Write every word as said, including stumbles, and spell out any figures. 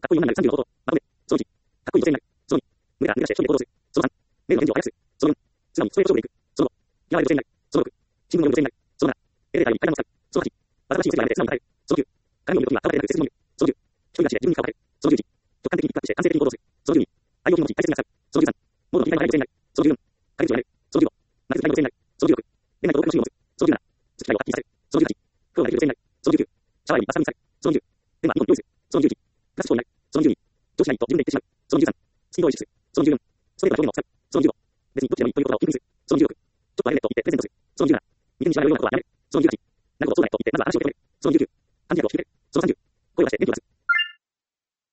かっこいい女になるさんじゅうの方法。まとめ。そのいち。かっこいい女性になる。そのに。胸が抜け出して人々に行動する。そのさん。目のレンズを速くする。そのよん。素直に人へと勝負でいく。そのご。嫌われる女性になる。そのろく。新聞を読む女性になる。そのなな。エレベーターに階段を使う。そのはち。煩わしいお世話をやめて素直に答える。そのきゅう。髪を見るときは乾かれなく切実に飲む。そのじゅう。一人勝ちで自分に顔を変える。そのじゅういち。直感的にピックアップして感性的に行動する。そのじゅうに。愛を気持ち大切に扱う。そのじゅうさん。モードの切り替えのない女性になる。そのじゅうよん。陰口をやめる。そのじゅうご。なぜ使いの女性になる。そのじゅうろく。恋愛と独特のシーンを持つ。そのじゅうなな。好き嫌いをはっきりさせる。そのじゅうはち。風呂ができる女性になる。そのじゅうきゅう。シャワーよりバスタブにされる。そのじゅう。電話にどんどん用意する。そのじゅういち。ガス機になる。そのじゅうに。女子がいいと自分で言ってしまう。そのじゅうさん。スピードを意識する。そのじゅうよん。ストレートな表現を使う。そのじゅうご。別にどっちでもいいという言葉を禁止する。そのじゅうろく。ちょっとあれねと言ってプレゼントする。そのじゅうなな。見てみ知らないようなことはやめる。そのじゅうはち。なるほどそうだねと言ってまずは話を広げる。そのじゅうきゅう。感じ悪を引き受ける。そのさんじゅう。声を出して元気を出す。